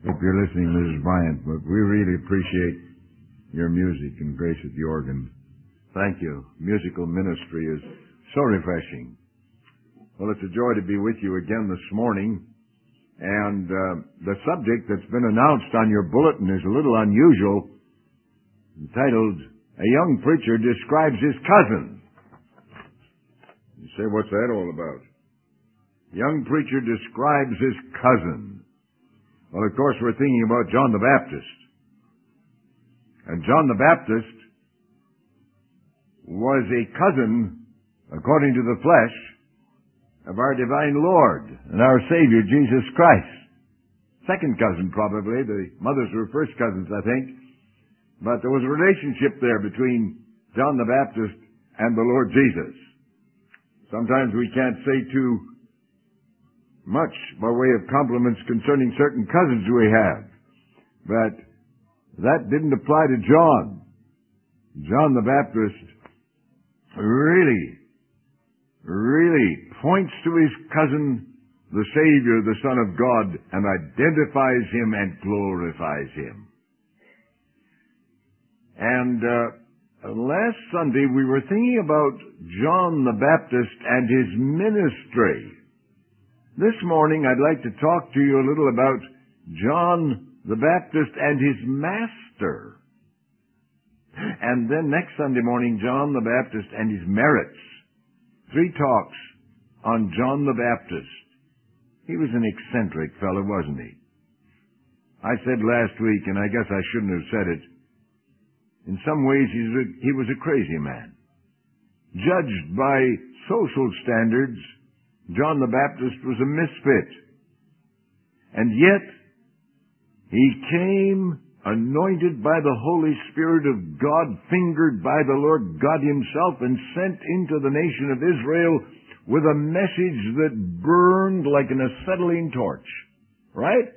Hope you're listening, Mrs. Bryant, but we really appreciate your music and grace at the organ. Thank you. Musical ministry is so refreshing. Well, it's a joy to be with you again this morning. And the subject that's been announced on your bulletin is a little unusual, entitled, "A Young Preacher Describes His Cousin." You say, what's that all about? Young preacher describes his cousin. Well, of course, we're thinking about John the Baptist. And John the Baptist was a cousin, according to the flesh, of our divine Lord and our Savior, Jesus Christ. Second cousin, probably. The mothers were first cousins, I think. But there was a relationship there between John the Baptist and the Lord Jesus. Sometimes we can't say too much by way of compliments concerning certain cousins we have. But that didn't apply to John. John the Baptist really points to his cousin, the Savior, the Son of God, and identifies him and glorifies him. And last Sunday we were thinking about John the Baptist and his ministry. This morning I'd like to talk to you a little about John the Baptist and his master. And then next Sunday morning, John the Baptist and his merits. 3 talks on John the Baptist. He was an eccentric fellow, wasn't he? I said last week, and I guess I shouldn't have said it, in some ways he was a crazy man. Judged by social standards, John the Baptist was a misfit. And yet, he came anointed by the Holy Spirit of God, fingered by the Lord God himself, and sent into the nation of Israel with a message that burned like an acetylene torch. Right?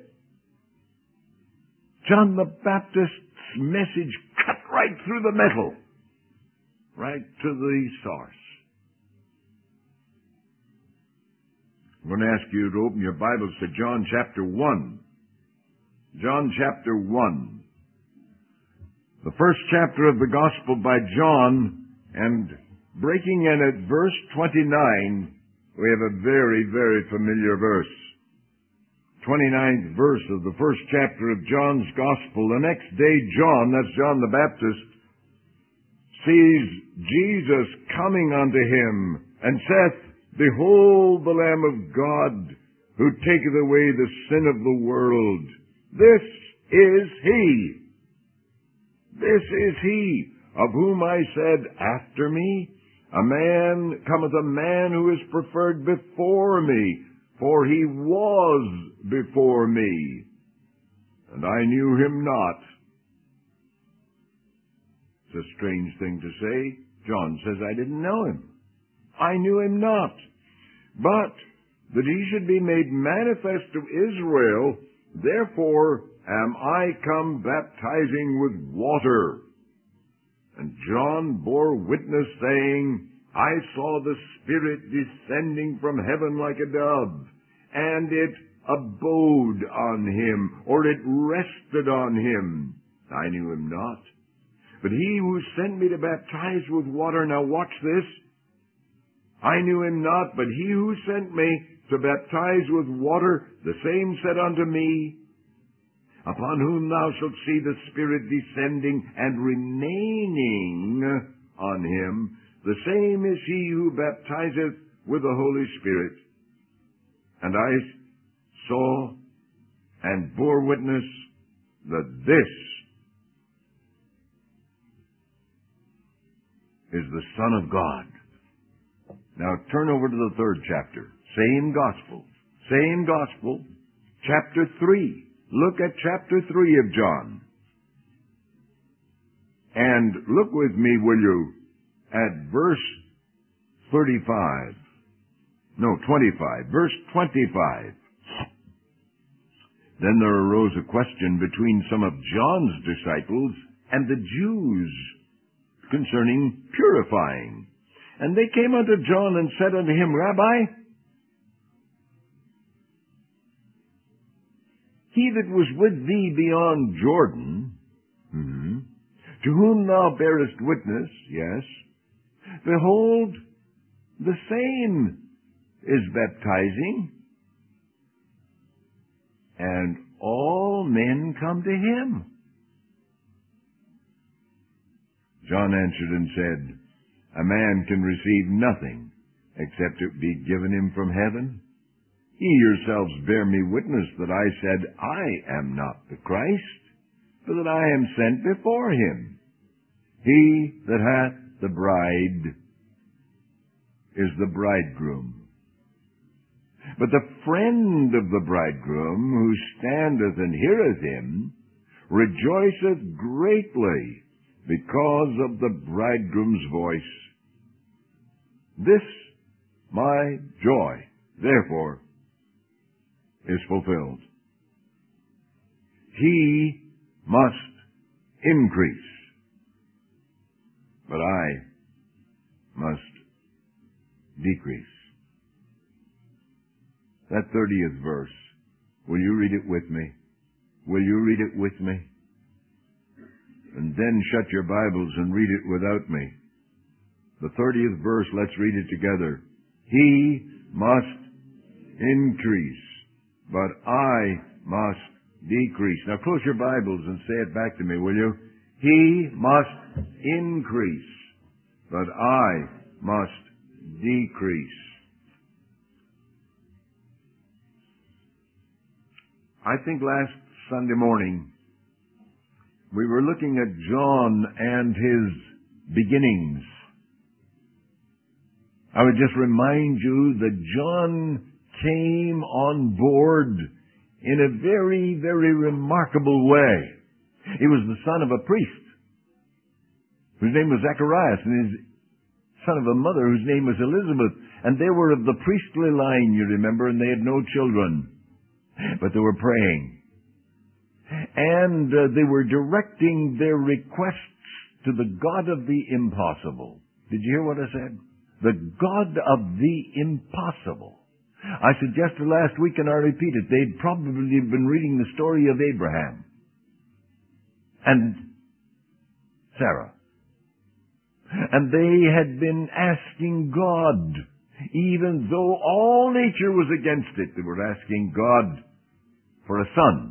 John the Baptist's message cut right through the metal. Right to the source. I'm going to ask you to open your Bibles to John chapter 1. John chapter 1. The first chapter of the Gospel by John, and breaking in at verse 29, we have a very, very familiar verse. 29th verse of the first chapter of John's Gospel. The next day, John, that's John the Baptist, sees Jesus coming unto him, and saith, "Behold the Lamb of God, who taketh away the sin of the world. This is he. This is he, of whom I said, After me cometh a man who is preferred before me, for he was before me, and I knew him not." It's a strange thing to say. John says, I didn't know him. I knew him not. But that he should be made manifest to Israel, therefore am I come baptizing with water. And John bore witness, saying, I saw the Spirit descending from heaven like a dove, and it abode on him, or it rested on him. I knew him not. But he who sent me to baptize with water, now watch this, I knew him not, but he who sent me to baptize with water, the same said unto me, Upon whom thou shalt see the Spirit descending and remaining on him, the same is he who baptizeth with the Holy Spirit. And I saw and bore witness that this is the Son of God. Now turn over to the 3rd chapter. Same gospel, chapter 3. Look at chapter 3 of John. And look with me, will you, at verse 25. No, 25. Verse 25. Then there arose a question between some of John's disciples and the Jews concerning purifying. And they came unto John and said unto him, Rabbi, he that was with thee beyond Jordan, to whom thou bearest witness, yes, behold, the same is baptizing, and all men come to him. John answered and said, a man can receive nothing except it be given him from heaven. Ye yourselves bear me witness that I said, I am not the Christ, but that I am sent before him. He that hath the bride is the bridegroom. But the friend of the bridegroom, who standeth and heareth him, rejoiceth greatly because of the bridegroom's voice. This my joy, therefore, is fulfilled. He must increase, but I must decrease. That 30th verse, will you read it with me? Will you read it with me? And then shut your Bibles and read it without me. The 30th verse, let's read it together. He must increase, but I must decrease. Now close your Bibles and say it back to me, will you? He must increase, but I must decrease. I think last Sunday morning we were looking at John and his beginnings. I would just remind you that John came on board in a very, very remarkable way. He was the son of a priest whose name was Zacharias, and his son of a mother whose name was Elizabeth. And they were of the priestly line, you remember, and they had no children. But they were praying. And they were directing their requests to the God of the impossible. Did you hear what I said? The God of the impossible. I suggested last week, and I repeat it, they'd probably been reading the story of Abraham and Sarah. And they had been asking God, even though all nature was against it, they were asking God for a son.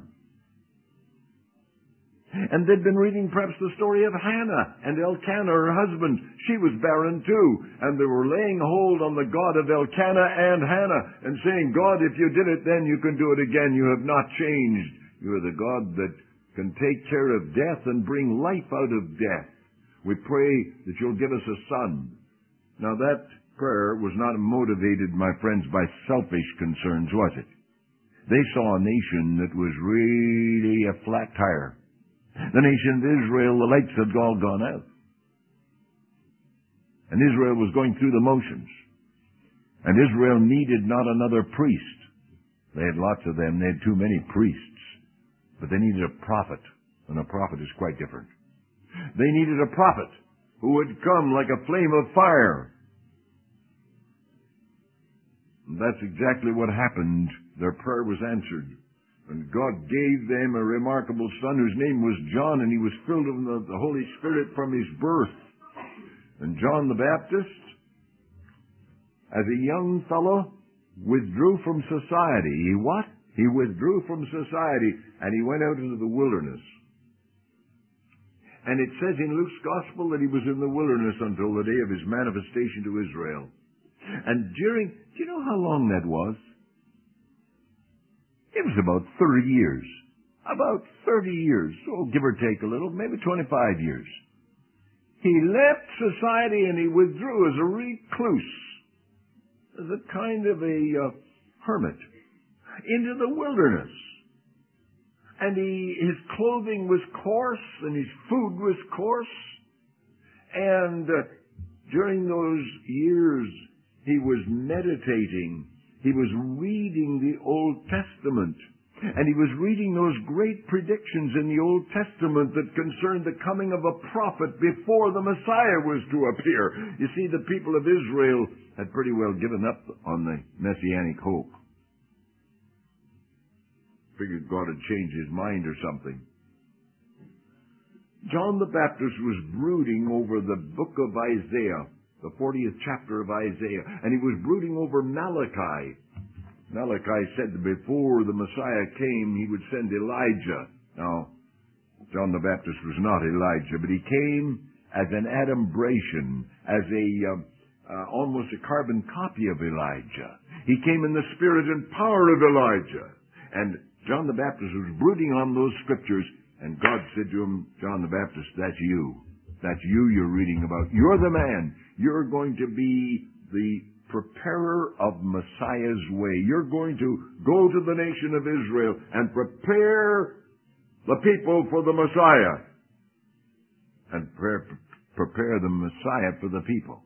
And they'd been reading perhaps the story of Hannah and Elkanah, her husband. She was barren too. And they were laying hold on the God of Elkanah and Hannah and saying, God, if you did it then, you can do it again. You have not changed. You are the God that can take care of death and bring life out of death. We pray that you'll give us a son. Now that prayer was not motivated, my friends, by selfish concerns, was it? They saw a nation that was really a flat tire. The nation of Israel, the lights had all gone out. And Israel was going through the motions. And Israel needed not another priest. They had lots of them. They had too many priests. But they needed a prophet. And a prophet is quite different. They needed a prophet who would come like a flame of fire. And that's exactly what happened. Their prayer was answered. And God gave them a remarkable son whose name was John, and he was filled with the Holy Spirit from his birth. And John the Baptist, as a young fellow, withdrew from society. He what? He withdrew from society, and he went out into the wilderness. And it says in Luke's Gospel that he was in the wilderness until the day of his manifestation to Israel. And do you know how long that was? It was about 30 years. About 30 years. So give or take a little, maybe 25 years. He left society and he withdrew as a recluse, as a kind of a hermit, into the wilderness. And his clothing was coarse and his food was coarse. And during those years, he was meditating. He was reading the Old Testament, and he was reading those great predictions in the Old Testament that concerned the coming of a prophet before the Messiah was to appear. You see, the people of Israel had pretty well given up on the Messianic hope. Figured God had changed his mind or something. John the Baptist was brooding over the book of Isaiah, the 40th chapter of Isaiah, and he was brooding over Malachi. Malachi said that before the Messiah came, he would send Elijah. Now, John the Baptist was not Elijah, but he came as an adumbration, as almost a carbon copy of Elijah. He came in the spirit and power of Elijah. And John the Baptist was brooding on those scriptures, and God said to him, John the Baptist, that's you. That's you you're reading about. You're the man. You're going to be the preparer of Messiah's way. You're going to go to the nation of Israel and prepare the people for the Messiah. And prepare the Messiah for the people.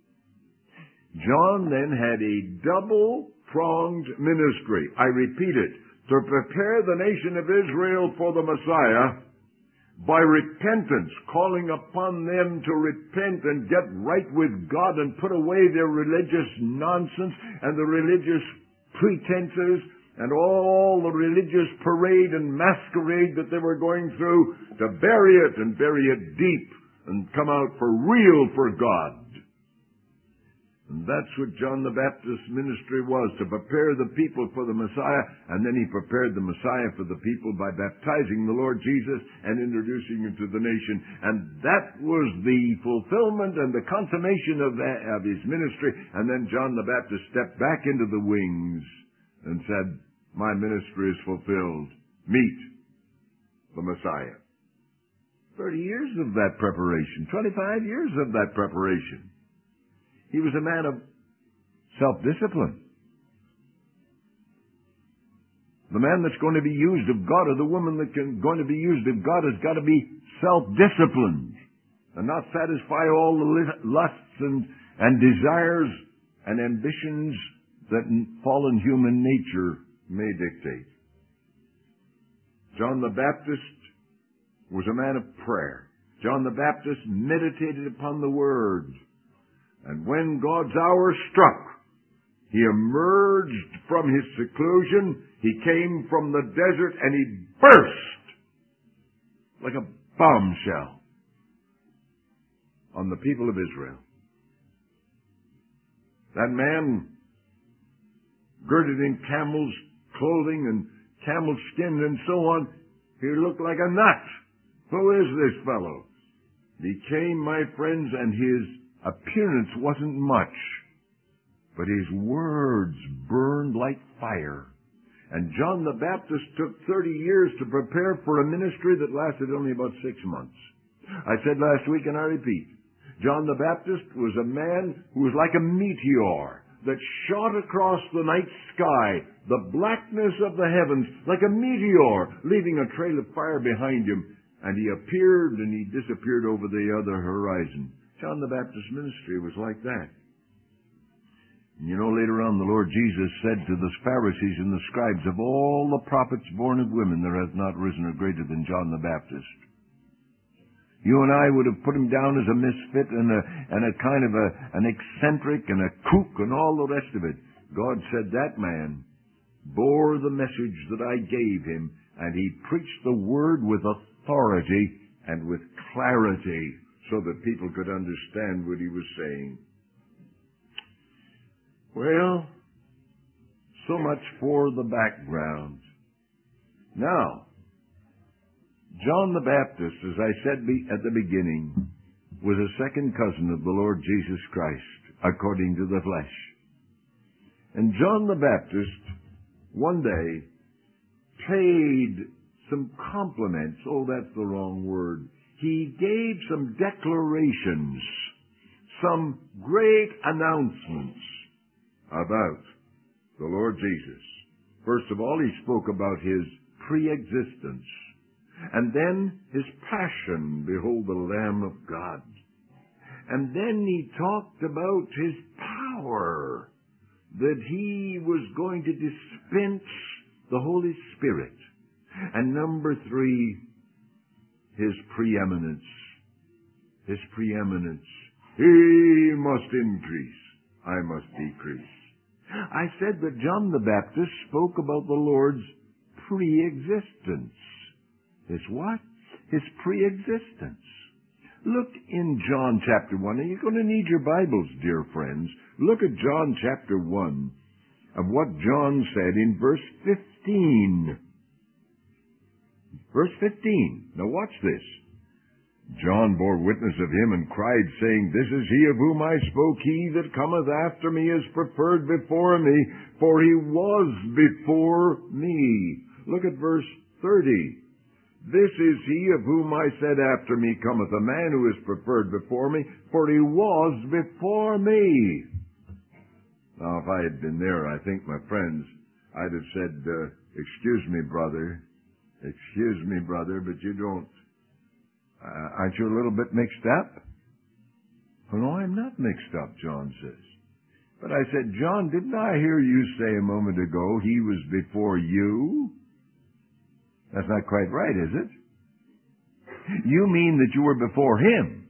John then had a double-pronged ministry. I repeat it. To prepare the nation of Israel for the Messiah by repentance, calling upon them to repent and get right with God and put away their religious nonsense and the religious pretenses and all the religious parade and masquerade that they were going through, to bury it and bury it deep and come out for real for God. And that's what John the Baptist's ministry was, to prepare the people for the Messiah, and then he prepared the Messiah for the people by baptizing the Lord Jesus and introducing him to the nation. And that was the fulfillment and the consummation of his ministry. And then John the Baptist stepped back into the wings and said, my ministry is fulfilled. Meet the Messiah. 30 years of that preparation, 25 years of that preparation. He was a man of self-discipline. The man that's going to be used of God, or the woman that's going to be used of God, has got to be self-disciplined and not satisfy all the lusts and desires and ambitions that fallen human nature may dictate. John the Baptist was a man of prayer. John the Baptist meditated upon the Word. And when God's hour struck, he emerged from his seclusion, he came from the desert, and he burst like a bombshell on the people of Israel. That man, girded in camel's clothing and camel skin and so on, he looked like a nut. Who is this fellow? He came, my friends, and his appearance wasn't much, but his words burned like fire. And John the Baptist took 30 years to prepare for a ministry that lasted only about 6 months. I said last week, and I repeat, John the Baptist was a man who was like a meteor that shot across the night sky, the blackness of the heavens, like a meteor, leaving a trail of fire behind him. And he appeared and he disappeared over the other horizon. John the Baptist's ministry was like that. And you know, later on, the Lord Jesus said to the Pharisees and the scribes, of all the prophets born of women, there hath not risen a greater than John the Baptist. You and I would have put him down as a misfit and a kind of an eccentric and a kook and all the rest of it. God said that man bore the message that I gave him, and he preached the word with authority and with clarity, so that people could understand what he was saying. Well, so much for the background. Now, John the Baptist, as I said at the beginning, was a second cousin of the Lord Jesus Christ, according to the flesh. And John the Baptist, one day, paid some compliments. Oh, that's the wrong word. He gave some declarations, some great announcements about the Lord Jesus. First of all, he spoke about his pre-existence, and then his passion, behold the Lamb of God. And then he talked about his power, that he was going to dispense the Holy Spirit. And number 3, his preeminence. His preeminence. He must increase. I must decrease. I said that John the Baptist spoke about the Lord's pre-existence. His what? His pre-existence. Look in John chapter 1, and you're going to need your Bibles, dear friends. Look at John chapter 1 of what John said in verse 15. Verse 15. Now watch this. John bore witness of him and cried, saying, This is he of whom I spoke. He that cometh after me is preferred before me, for he was before me. Look at verse 30. This is he of whom I said, After me cometh a man who is preferred before me, for he was before me. Now, if I had been there, I think, my friends, I'd have said, Excuse me, brother, but you don't. Aren't you a little bit mixed up? Oh, no, I'm not mixed up, John says. But I said, John, didn't I hear you say a moment ago he was before you? That's not quite right, is it? You mean that you were before him.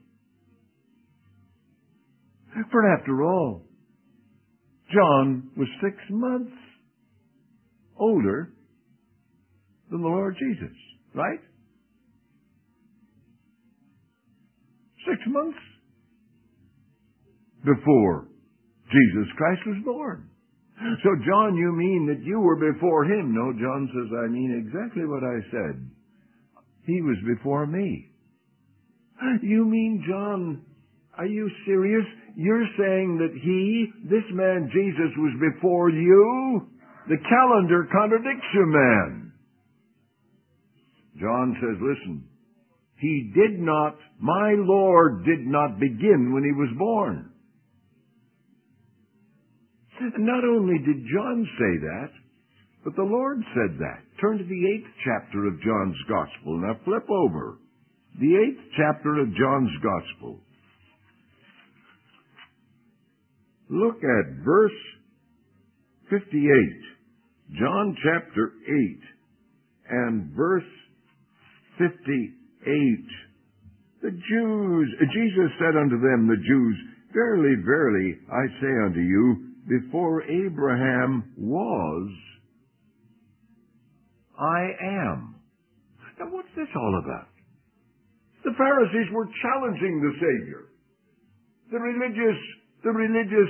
For after all, John was 6 months older than the Lord Jesus, right? 6 months before Jesus Christ was born. So, John, you mean that you were before him? No, John says, I mean exactly what I said. He was before me. You mean, John, are you serious? You're saying that this man Jesus, was before you? The calendar contradicts you, man. John says, listen, my Lord did not begin when he was born. And not only did John say that, but the Lord said that. Turn to the 8th chapter of John's Gospel. Now flip over. The 8th chapter of John's Gospel. Look at verse 58. John chapter 8 and verse 58. Jesus said unto them, the Jews, Verily, verily, I say unto you, before Abraham was, I am. Now what's this all about? The Pharisees were challenging the Savior. The religious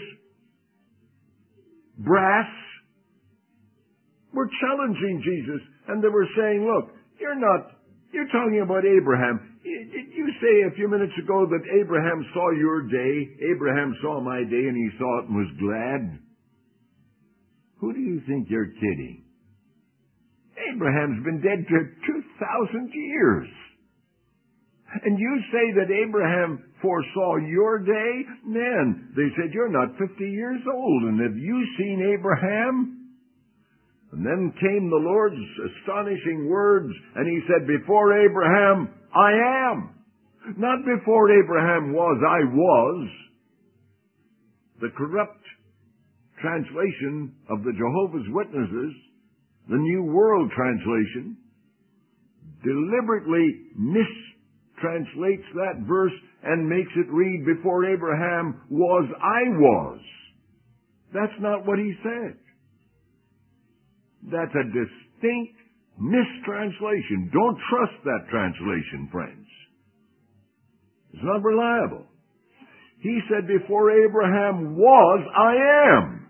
brass were challenging Jesus, and they were saying, look, you're talking about Abraham. Did you say a few minutes ago that Abraham saw your day? Abraham saw my day and he saw it and was glad? Who do you think you're kidding? Abraham's been dead for 2,000 years. And you say that Abraham foresaw your day? Man, they said, you're not 50 years old, and have you seen Abraham? And then came the Lord's astonishing words, and he said, Before Abraham, I am. Not before Abraham was, I was. The corrupt translation of the Jehovah's Witnesses, the New World Translation, deliberately mistranslates that verse and makes it read, Before Abraham was, I was. That's not what he said. That's a distinct mistranslation. Don't trust that translation, friends. It's not reliable. He said, Before Abraham was, I am.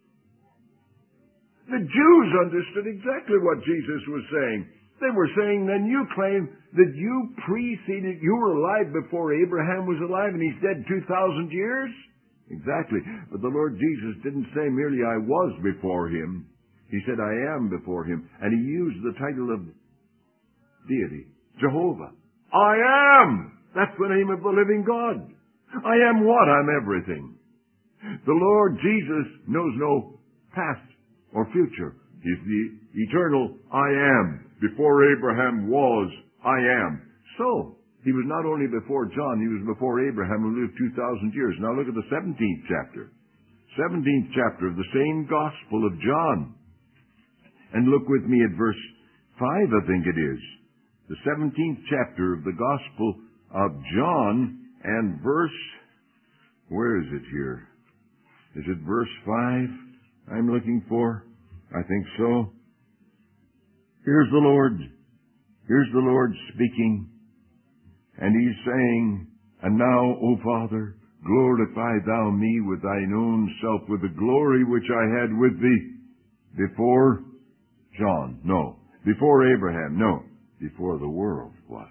The Jews understood exactly what Jesus was saying. They were saying, then you claim that you were alive before Abraham was alive and he's dead 2,000 years? Exactly. But the Lord Jesus didn't say merely I was before him. He said, I am before him. And he used the title of deity, Jehovah. I am! That's the name of the living God. I am what? I'm everything. The Lord Jesus knows no past or future. He's the eternal I am. Before Abraham was, I am. So, he was not only before John, he was before Abraham who lived 2,000 years. Now look at the 17th chapter. 17th chapter of the same Gospel of John. And look with me at verse 5, I think it is. The 17th chapter of the Gospel of John and where is it here? Is it verse 5 I'm looking for? I think so. Here's the Lord. Here's the Lord speaking. And He's saying, and now, O Father, glorify Thou me with Thine own self, with the glory which I had with Thee before John. No. Before Abraham. No. Before the world was.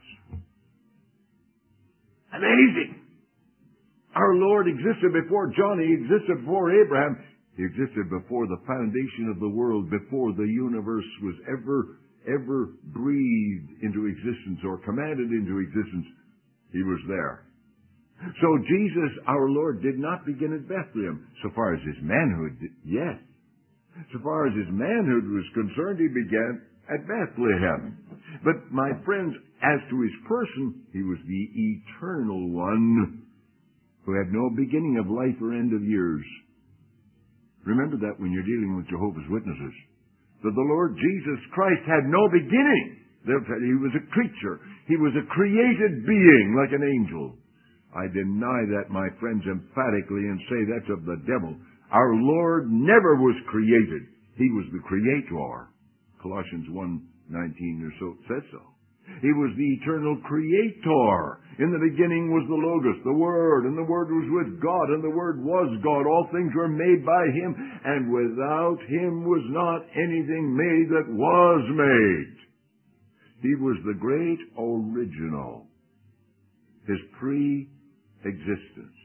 Amazing! Our Lord existed before John. He existed before Abraham. He existed before the foundation of the world, before the universe was ever breathed into existence or commanded into existence. He was there. So Jesus, our Lord, did not begin at Bethlehem. So far as His manhood, yes. So far as His manhood was concerned, He began at Bethlehem. But, my friends, as to His person, He was the eternal one who had no beginning of life or end of years. Remember that when you're dealing with Jehovah's Witnesses. That the Lord Jesus Christ had no beginning. They'll tell you He was a creature. He was a created being like an angel. I deny that, my friends, emphatically and say that's of the devil. Our Lord never was created. He was the creator. Colossians 1:19 or so says so. He was the eternal creator. In the beginning was the Logos, the Word, and the Word was with God, and the Word was God. All things were made by Him, and without Him was not anything made that was made. He was the great original, His pre-existence,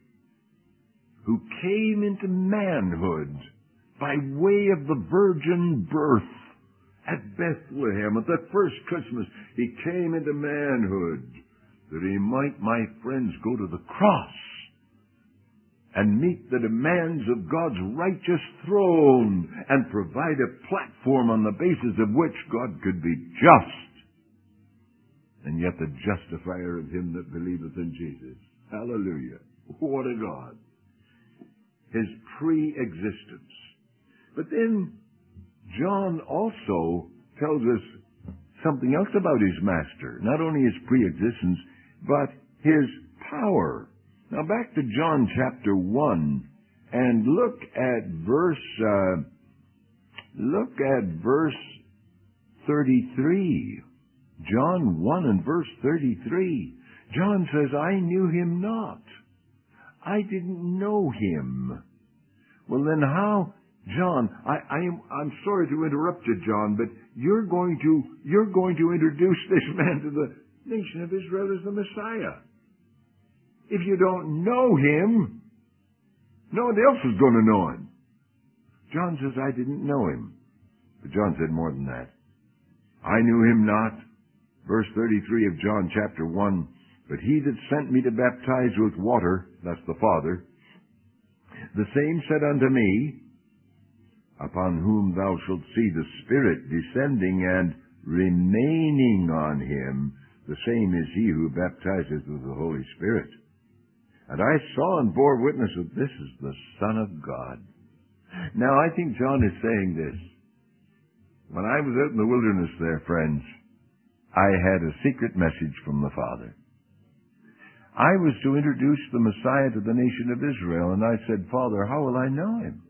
who came into manhood by way of the virgin birth. At Bethlehem, at that first Christmas, He came into manhood that He might, my friends, go to the cross and meet the demands of God's righteous throne and provide a platform on the basis of which God could be just and yet the justifier of him that believeth in Jesus. Hallelujah. What a God. His pre-existence. But then John also tells us something else about His Master. Not only His pre-existence, but His power. Now back to John chapter 1 and look at verse 33. John 1 and verse 33. John says, I knew Him not. I didn't know Him. Well then how, John, I'm sorry to interrupt you, John, but you're going to introduce this man to the nation of Israel as the Messiah. If you don't know Him, no one else is going to know Him. John says, I didn't know Him. But John said more than that. I knew Him not. Verse 33 of John chapter 1. But He that sent me to baptize with water, that's the Father, the same said unto me, upon whom thou shalt see the Spirit descending and remaining on Him, the same is He who baptizeth with the Holy Spirit. And I saw and bore witness that this is the Son of God. Now I think John is saying this. When I was out in the wilderness there, friends, I had a secret message from the Father. I was to introduce the Messiah to the nation of Israel, and I said, Father, how will I know Him?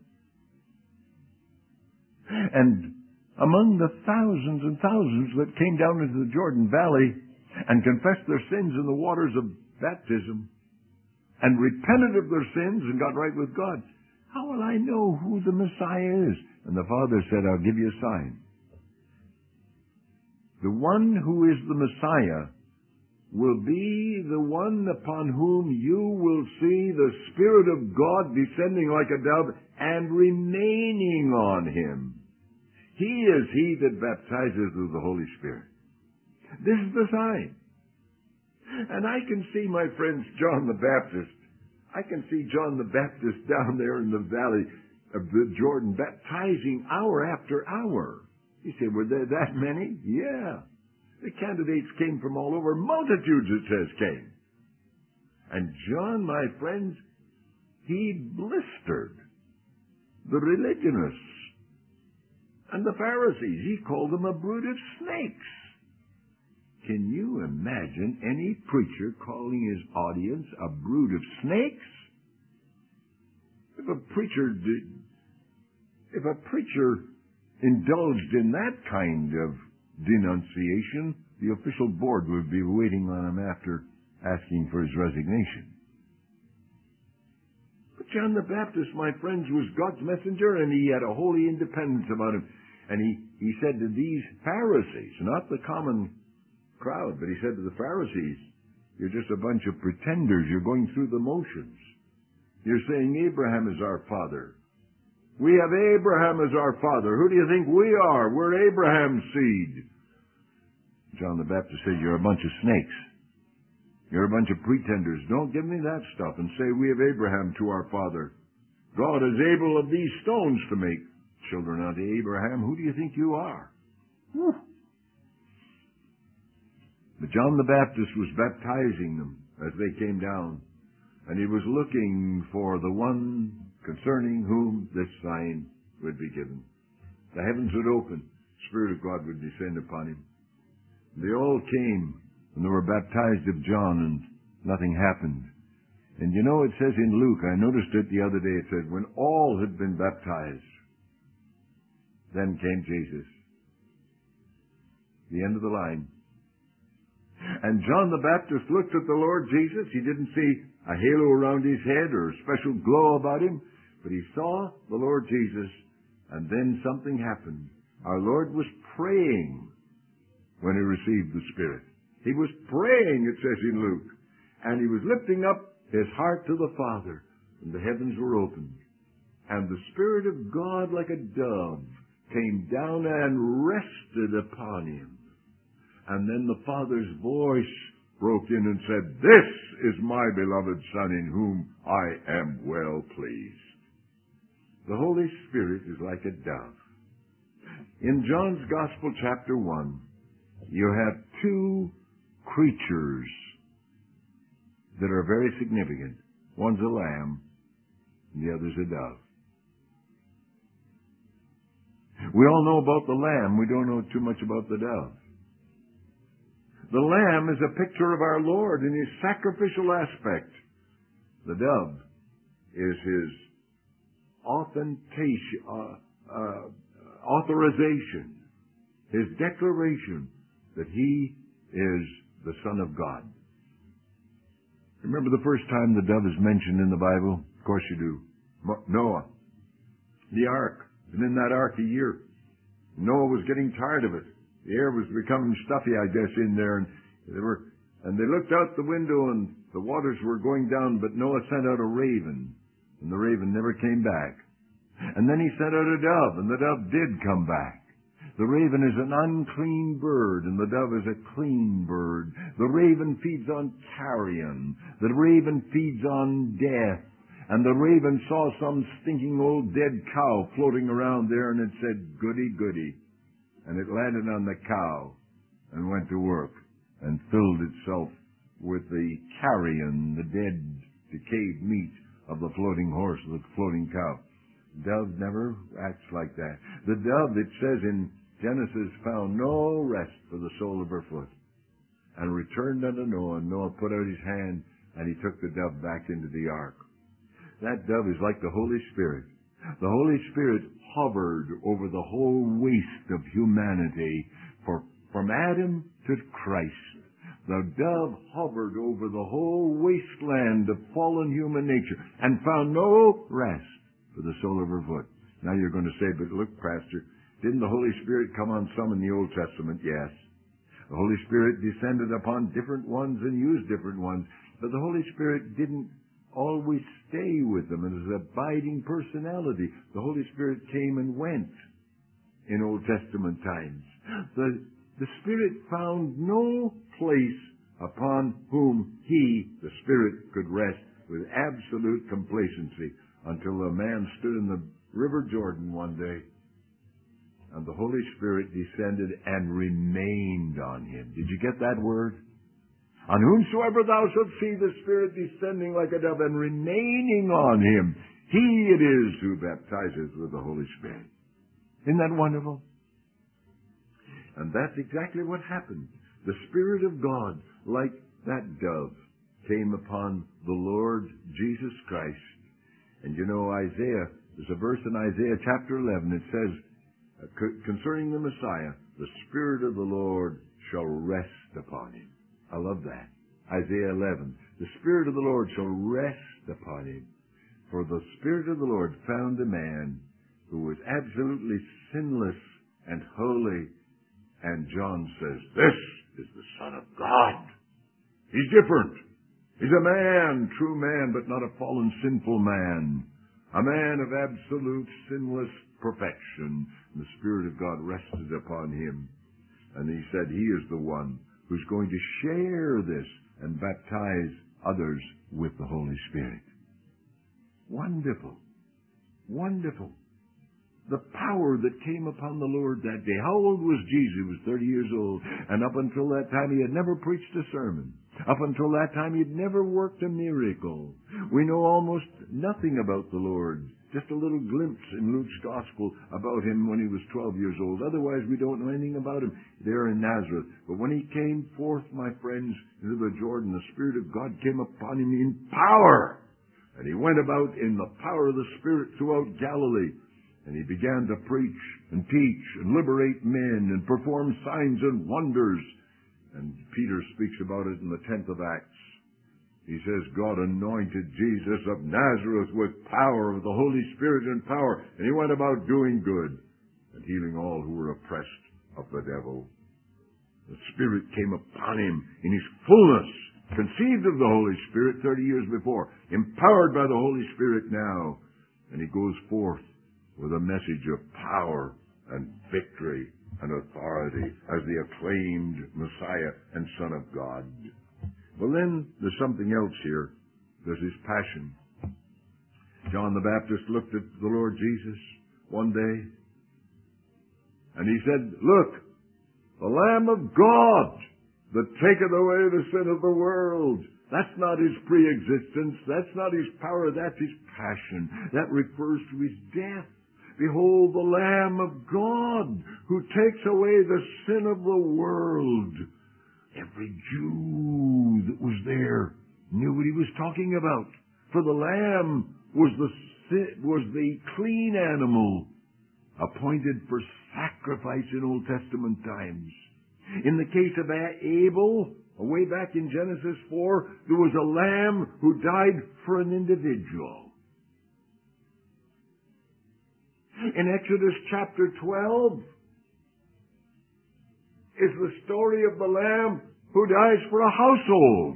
And among the thousands and thousands that came down into the Jordan Valley and confessed their sins in the waters of baptism and repented of their sins and got right with God, how will I know who the Messiah is? And the Father said, I'll give you a sign. The one who is the Messiah will be the one upon whom you will see the Spirit of God descending like a dove and remaining on Him. He is He that baptizes with the Holy Spirit. This is the sign. And I can see, my friends, John the Baptist. I can see John the Baptist down there in the valley of the Jordan baptizing hour after hour. You say, were there that many? Yeah. The candidates came from all over. Multitudes, it says, came. And John, my friends, he blistered the religionists and the Pharisees. He called them a brood of snakes. Can you imagine any preacher calling his audience a brood of snakes? If a preacher indulged in that kind of denunciation, the official board would be waiting on him after asking for his resignation. But John the Baptist, my friends, was God's messenger, and he had a holy independence about him. And he said to these Pharisees, not the common crowd, but he said to the Pharisees, you're just a bunch of pretenders. You're going through the motions. You're saying Abraham is our father. We have Abraham as our father. Who do you think we are? We're Abraham's seed. John the Baptist said, you're a bunch of snakes. You're a bunch of pretenders. Don't give me that stuff and say we have Abraham to our father. God is able of these stones to make children unto Abraham. Who do you think you are? Whew. But John the Baptist was baptizing them as they came down, and he was looking for the one concerning whom this sign would be given. The heavens would open, the Spirit of God would descend upon him. They all came, and they were baptized of John, and nothing happened. And you know, it says in Luke, I noticed it the other day, it said, when all had been baptized, then came Jesus. The end of the line. And John the Baptist looked at the Lord Jesus. He didn't see a halo around his head or a special glow about him, but he saw the Lord Jesus, and then something happened. Our Lord was praying when he received the Spirit. He was praying, it says in Luke, and he was lifting up his heart to the Father, and the heavens were opened. And the Spirit of God, like a dove, came down and rested upon him. And then the Father's voice broke in and said, this is my beloved Son in whom I am well pleased. The Holy Spirit is like a dove. In John's Gospel, chapter 1, you have two creatures that are very significant. One's a lamb, and the other's a dove. We all know about the lamb. We don't know too much about the dove. The lamb is a picture of our Lord in his sacrificial aspect. The dove is his authorization, his declaration that he is the Son of God. Remember the first time the dove is mentioned in the Bible? Of course you do. Noah. The ark. And in that ark a year. Noah was getting tired of it. The air was becoming stuffy, I guess, in there. And they looked out the window and the waters were going down, but Noah sent out a raven. And the raven never came back. And then he sent out a dove, and the dove did come back. The raven is an unclean bird, and the dove is a clean bird. The raven feeds on carrion. The raven feeds on death. And the raven saw some stinking old dead cow floating around there, and it said, goody, goody. And it landed on the cow and went to work and filled itself with the carrion, the dead, decayed meat of the floating horse, the floating cow. Dove never acts like that. The dove, it says in Genesis, found no rest for the sole of her foot, and returned unto Noah. And Noah put out his hand, and he took the dove back into the ark. That dove is like the Holy Spirit. The Holy Spirit hovered over the whole waste of humanity from Adam to Christ. The dove hovered over the whole wasteland of fallen human nature and found no rest for the sole of her foot. Now you're going to say, but look, Pastor, didn't the Holy Spirit come on some in the Old Testament? Yes. The Holy Spirit descended upon different ones and used different ones, but the Holy Spirit didn't always stay with them as an abiding personality. The Holy Spirit came and went in Old Testament times. The Spirit found no place upon whom He, the Spirit, could rest with absolute complacency until a man stood in the River Jordan one day and the Holy Spirit descended and remained on him. Did you get that word? On whomsoever thou shalt see the Spirit descending like a dove and remaining on him, he it is who baptizes with the Holy Spirit. Isn't that wonderful? And that's exactly what happened. The Spirit of God, like that dove, came upon the Lord Jesus Christ. And you know, Isaiah, there's a verse in Isaiah chapter 11, it says, concerning the Messiah, the Spirit of the Lord shall rest upon him. I love that. Isaiah 11. The Spirit of the Lord shall rest upon him. For the Spirit of the Lord found a man who was absolutely sinless and holy. And John says, this is the Son of God. He's different. He's a man, true man, but not a fallen, sinful man. A man of absolute sinless perfection. And the Spirit of God rested upon him. And he said he is the one who's going to share this and baptize others with the Holy Spirit. Wonderful. Wonderful. The power that came upon the Lord that day. How old was Jesus? He was 30 years old. And up until that time, he had never preached a sermon. Up until that time, he'd never worked a miracle. We know almost nothing about the Lord. Just a little glimpse in Luke's Gospel about him when he was 12 years old. Otherwise, we don't know anything about him there in Nazareth. But when he came forth, my friends, into the Jordan, the Spirit of God came upon him in power. And he went about in the power of the Spirit throughout Galilee. And he began to preach and teach and liberate men and perform signs and wonders. And Peter speaks about it in the 10th of Acts. He says, God anointed Jesus of Nazareth with power of the Holy Spirit and power. And he went about doing good and healing all who were oppressed of the devil. The Spirit came upon him in his fullness, conceived of the Holy Spirit 30 years before, empowered by the Holy Spirit now. And he goes forth with a message of power and victory and authority as the acclaimed Messiah and Son of God. Well, then, there's something else here. There's his passion. John the Baptist looked at the Lord Jesus one day, and he said, look, the Lamb of God that taketh away the sin of the world. That's not his pre-existence. That's not his power. That's his passion. That refers to his death. Behold, the Lamb of God who takes away the sin of the world. Every Jew that was there knew what he was talking about. For the Lamb was the clean animal appointed for sacrifice in Old Testament times. In the case of Abel, way back in Genesis 4, there was a lamb who died for an individual. In Exodus chapter 12 is the story of the lamb who dies for a household.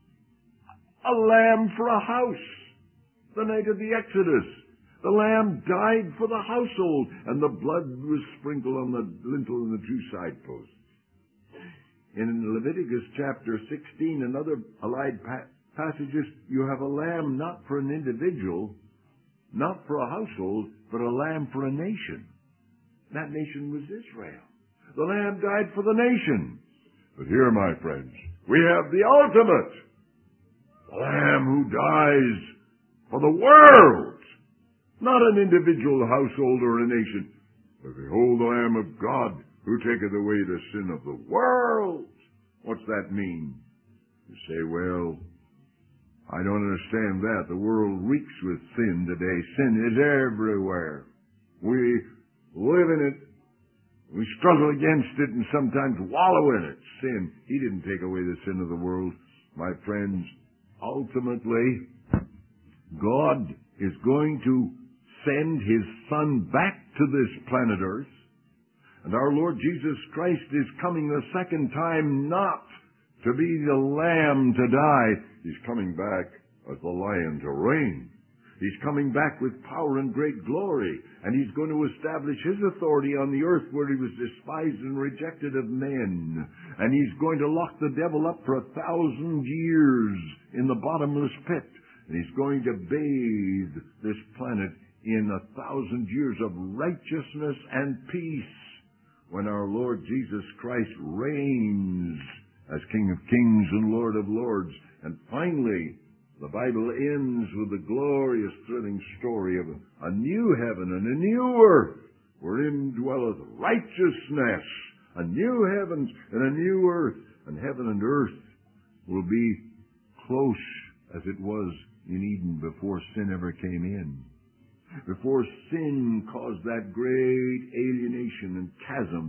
A lamb for a house. The night of the Exodus. The lamb died for the household, and the blood was sprinkled on the lintel and the two side posts. In Leviticus chapter 16 and other allied passages, you have a lamb not for an individual, not for a household, but a lamb for a nation. That nation was Israel. The lamb died for the nation. But here, my friends, we have the ultimate. The lamb who dies for the world. Not an individual household or a nation. But behold the Lamb of God who taketh away the sin of the world. What's that mean? You say, well, I don't understand that. The world reeks with sin today. Sin is everywhere. We live in it. We struggle against it and sometimes wallow in it. Sin. He didn't take away the sin of the world. My friends, ultimately, God is going to send his Son back to this planet Earth. And our Lord Jesus Christ is coming the second time not to be the lamb to die. He's coming back as the lion to reign. He's coming back with power and great glory. And he's going to establish his authority on the earth where he was despised and rejected of men. And he's going to lock the devil up for 1,000 years in the bottomless pit. And he's going to bathe this planet in 1,000 years of righteousness and peace when our Lord Jesus Christ reigns as King of Kings and Lord of Lords. And finally, the Bible ends with the glorious, thrilling story of a new heaven and a new earth wherein dwelleth righteousness. A new heavens and a new earth. And heaven and earth will be close as it was in Eden before sin ever came in. Before sin caused that great alienation and chasm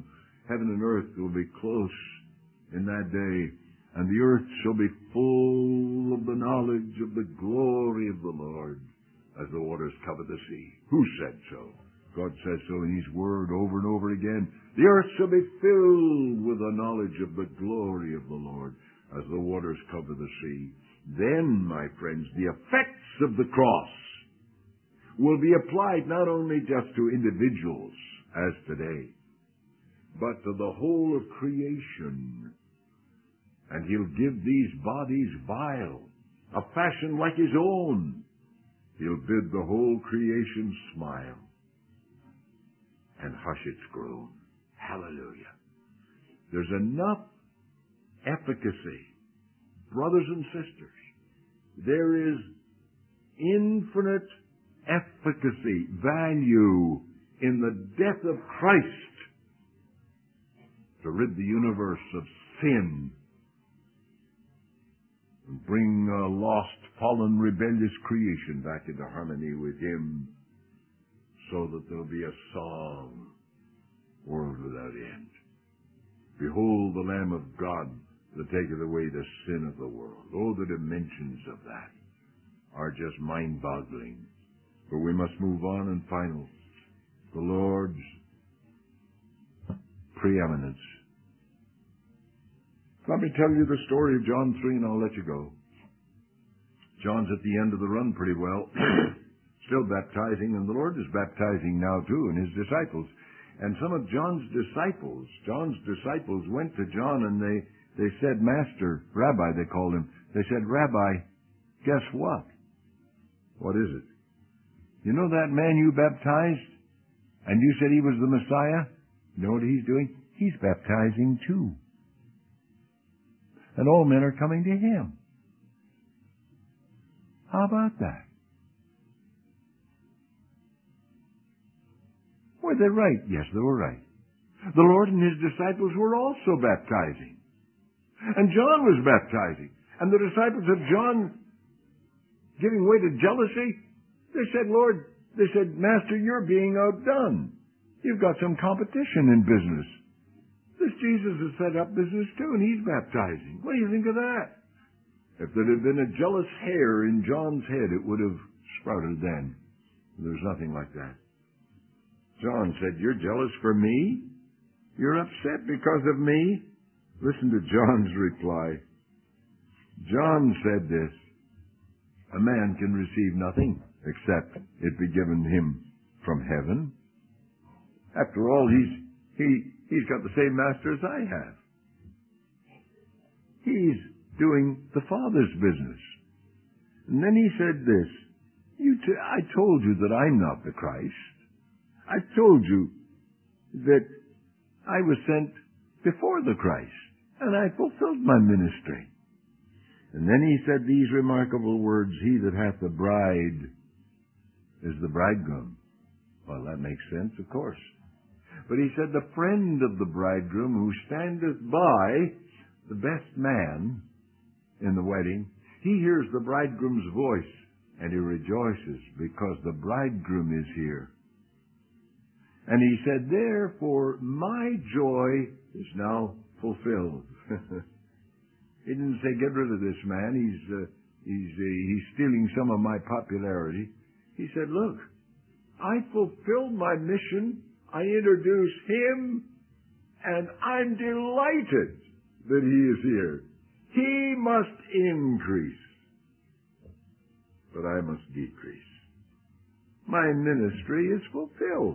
Heaven and earth will be close in that day, and the earth shall be full of the knowledge of the glory of the Lord, as the waters cover the sea. Who said so? God says so in His Word over and over again. The earth shall be filled with the knowledge of the glory of the Lord, as the waters cover the sea. Then, my friends, the effects of the cross will be applied not only just to individuals, as today, but to the whole of creation. And He'll give these bodies vile, a fashion like His own. He'll bid the whole creation smile and hush its groan. Hallelujah. There's enough efficacy, brothers and sisters. There is infinite efficacy, value in the death of Christ to rid the universe of sin and bring a lost, fallen, rebellious creation back into harmony with Him, so that there'll be a song, world without end. Behold the Lamb of God that taketh away the sin of the world. Oh, the dimensions of that are just mind-boggling. But we must move on and final. The Lord's preeminence. Let me tell you the story of John 3 and I'll let you go. John's at the end of the run pretty well, still baptizing, and the Lord is baptizing now too, and His disciples. And some of John's disciples went to John and they said, Master, Rabbi they called Him, they said, Rabbi, guess what? What is it? You know that man you baptized, and you said he was the Messiah? You know what he's doing? He's baptizing too. And all men are coming to Him. How about that? Were they right? Yes, they were right. The Lord and His disciples were also baptizing. And John was baptizing. And the disciples of John, giving way to jealousy, they said, Lord, they said, Master, you're being outdone. You've got some competition in business. This Jesus has set up business too, and He's baptizing. What do you think of that? If there had been a jealous hair in John's head, it would have sprouted then. There's nothing like that. John said, you're jealous for me? You're upset because of me? Listen to John's reply. John said this, a man can receive nothing except it be given him from heaven. After all, he's got the same master as I have. He's doing the Father's business. And then he said this, I told you that I'm not the Christ. I told you that I was sent before the Christ, and I fulfilled my ministry. And then he said these remarkable words, he that hath the bride is the bridegroom. Well, that makes sense, of course. But he said, the friend of the bridegroom who standeth by, the best man in the wedding, he hears the bridegroom's voice, and he rejoices because the bridegroom is here. And he said, therefore, my joy is now fulfilled. He didn't say, get rid of this man. He's stealing some of my popularity. He said, look, I fulfilled my mission. I introduced Him, and I'm delighted that He is here. He must increase, but I must decrease. My ministry is fulfilled.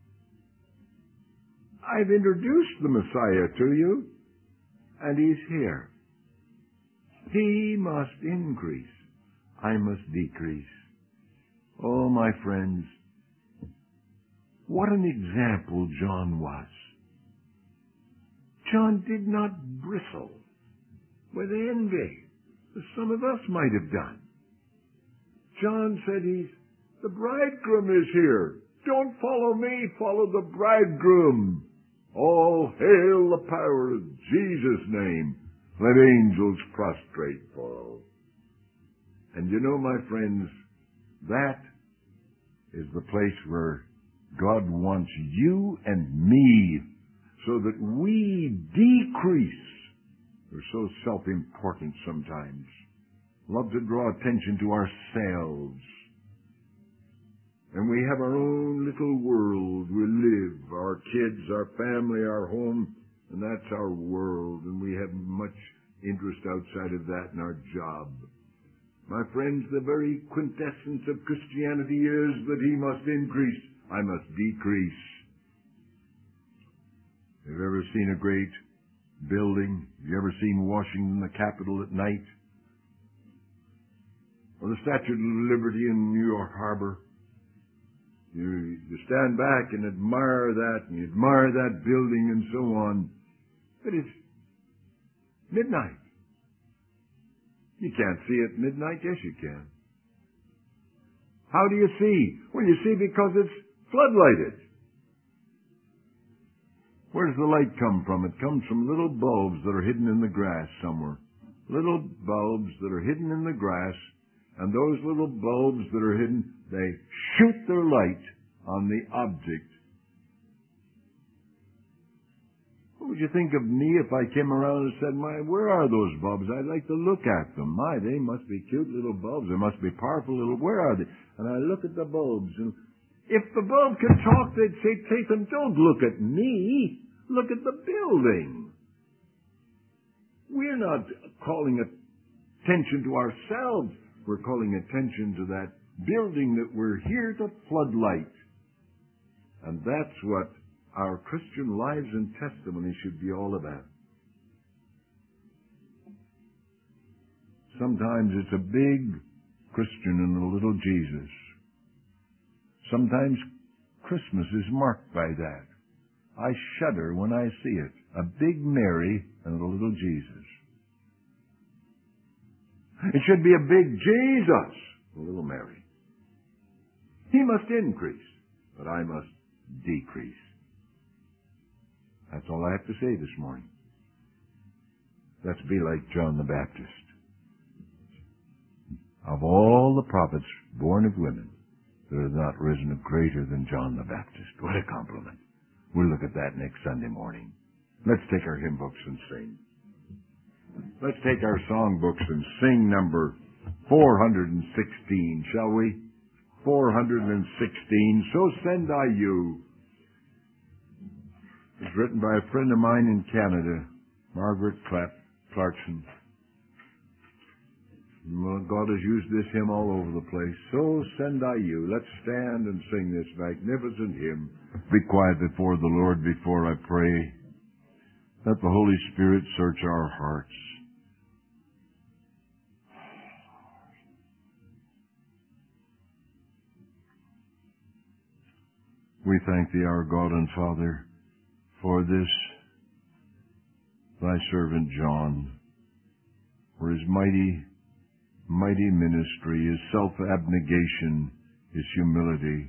I've introduced the Messiah to you, and He's here. He must increase. I must decrease. Oh, my friends, what an example John was. John did not bristle with envy, as some of us might have done. John said the bridegroom is here. Don't follow me, follow the bridegroom. All hail the power of Jesus' name. Let angels prostrate fall. And you know, my friends, that is the place where God wants you and me so that we decrease. We're so self-important sometimes. Love to draw attention to ourselves. And we have our own little world. We live, our kids, our family, our home, and that's our world. And we have much interest outside of that in our job. My friends, the very quintessence of Christianity is that he must increase, I must decrease. Have you ever seen a great building? Have you ever seen Washington, the Capitol, at night? Or the Statue of Liberty in New York Harbor? You stand back and admire that, and you admire that building and so on. But it's midnight. You can't see at midnight. Yes, you can. How do you see? Well, you see because it's floodlighted. Where does the light come from? It comes from little bulbs that are hidden in the grass somewhere. Little bulbs that are hidden in the grass, and those little bulbs that are hidden, they shoot their light on the object. What would you think of me if I came around and said, where are those bulbs? I'd like to look at them. They must be cute little bulbs. They must be powerful little, where are they? And I look at the bulbs, and if the bulb could talk, they'd say to them, don't look at me, look at the building. We're not calling attention to ourselves. We're calling attention to that building that we're here to floodlight. And that's what our Christian lives and testimony should be all about. Sometimes it's a big Christian and a little Jesus. Sometimes Christmas is marked by that. I shudder when I see it. A big Mary and a little Jesus. It should be a big Jesus, a little Mary. He must increase, but I must decrease. That's all I have to say this morning. Let's be like John the Baptist. Of all the prophets born of women, there has not risen a greater than John the Baptist. What a compliment. We'll look at that next Sunday morning. Let's take our hymn books and sing. Let's take our song books and sing number 416, shall we? 416. So send I you. It's written by a friend of mine in Canada, Margaret Clarkson. Well, God has used this hymn all over the place. So send I you. Let's stand and sing this magnificent hymn. Be quiet before the Lord before I pray. Let the Holy Spirit search our hearts. We thank Thee, our God and Father, for this, Thy servant John, for his mighty ministry, his self-abnegation, his humility,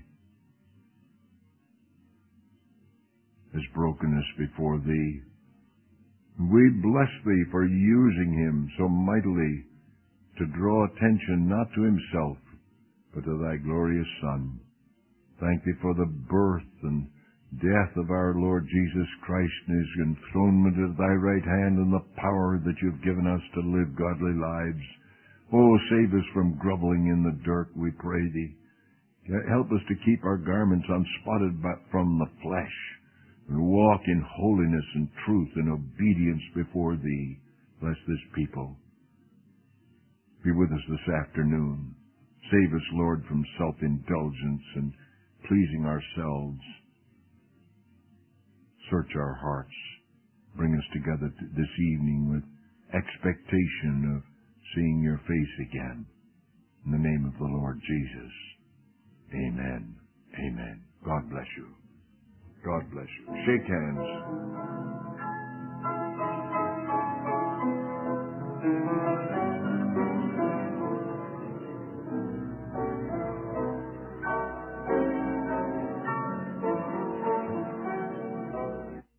his brokenness before Thee. We bless Thee for using him so mightily to draw attention not to himself, but to Thy glorious Son. Thank Thee for the birth and death of our Lord Jesus Christ and his enthronement at Thy right hand and the power that You've given us to live godly lives. Oh, save us from groveling in the dirt, we pray Thee. Help us to keep our garments unspotted from the flesh and walk in holiness and truth and obedience before Thee. Bless this people. Be with us this afternoon. Save us, Lord, from self-indulgence and pleasing ourselves. Search our hearts. Bring us together this evening with expectation of seeing Your face again. In the name of the Lord Jesus. Amen. Amen. God bless you. God bless you. Shake hands.